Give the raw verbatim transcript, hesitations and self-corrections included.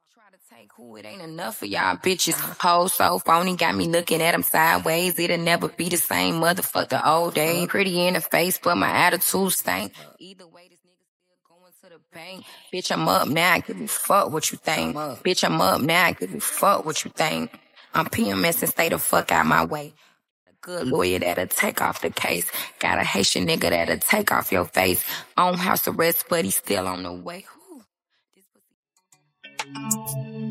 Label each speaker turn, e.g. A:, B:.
A: Try to take who it ain't enough for y'all bitches. Hoes so phony, got me looking at them sideways. It'll never be the same motherfucker old day. Pretty in the face, but my attitude stank. Either way, this nigga still going to the bank. Bitch, I'm up now, I give a fuck what you think. Bitch, I'm up now, I give a fuck what you think. I'm P M S and stay the fuck out my way. A good lawyer that'll take off the case. Got a Haitian nigga that'll take off your face. On house arrest, but he's still on the way. Whew.